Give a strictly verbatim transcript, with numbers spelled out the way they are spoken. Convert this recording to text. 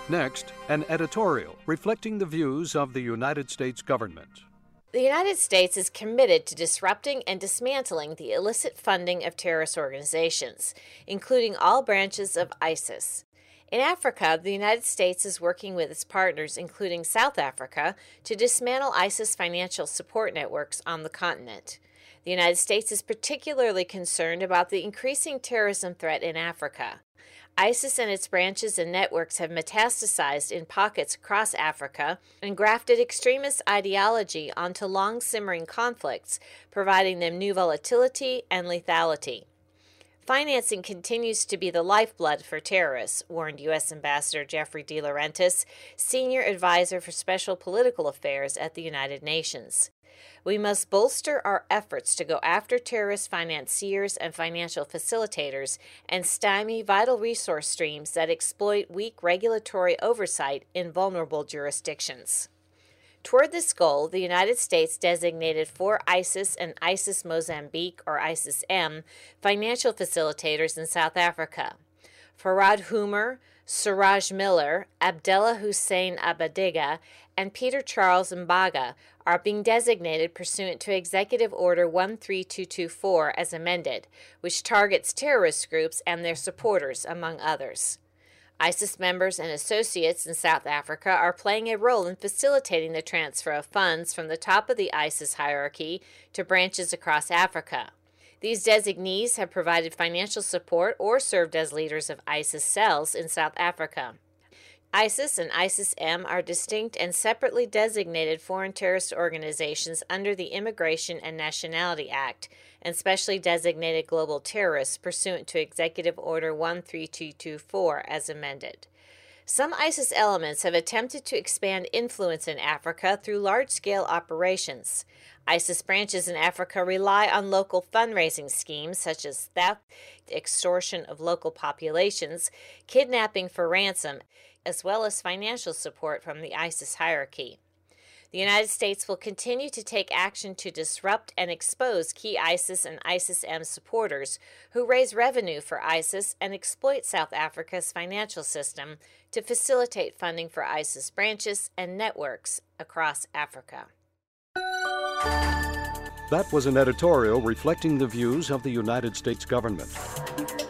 Next, an editorial reflecting the views of the United States government. The United States is committed to disrupting and dismantling the illicit funding of terrorist organizations, including all branches of ISIS. In Africa, the United States is working with its partners, including South Africa, to dismantle ISIS financial support networks on the continent. The United States is particularly concerned about the increasing terrorism threat in Africa. ISIS and its branches and networks have metastasized in pockets across Africa and grafted extremist ideology onto long-simmering conflicts, providing them new volatility and lethality. Financing continues to be the lifeblood for terrorists, warned U S Ambassador Jeffrey De Laurentiis, senior advisor for special political affairs at the United Nations. We must bolster our efforts to go after terrorist financiers and financial facilitators and stymie vital resource streams that exploit weak regulatory oversight in vulnerable jurisdictions. Toward this goal, the United States designated four ISIS and ISIS Mozambique, or ISIS-M, financial facilitators in South Africa. Farad Humer, Suraj Miller, Abdullah Hussein Abadiga, and Peter Charles Mbaga are being designated pursuant to Executive Order one three two two four as amended, which targets terrorist groups and their supporters, among others. ISIS members and associates in South Africa are playing a role in facilitating the transfer of funds from the top of the ISIS hierarchy to branches across Africa. These designees have provided financial support or served as leaders of ISIS cells in South Africa. ISIS and ISIS-M are distinct and separately designated foreign terrorist organizations under the Immigration and Nationality Act and specially designated global terrorists pursuant to Executive Order one three two two four as amended. Some ISIS elements have attempted to expand influence in Africa through large-scale operations. ISIS branches in Africa rely on local fundraising schemes such as theft, extortion of local populations, kidnapping for ransom, as well as financial support from the ISIS hierarchy. The United States will continue to take action to disrupt and expose key ISIS and ISIS-M supporters who raise revenue for ISIS and exploit South Africa's financial system to facilitate funding for ISIS branches and networks across Africa. That was an editorial reflecting the views of the United States government.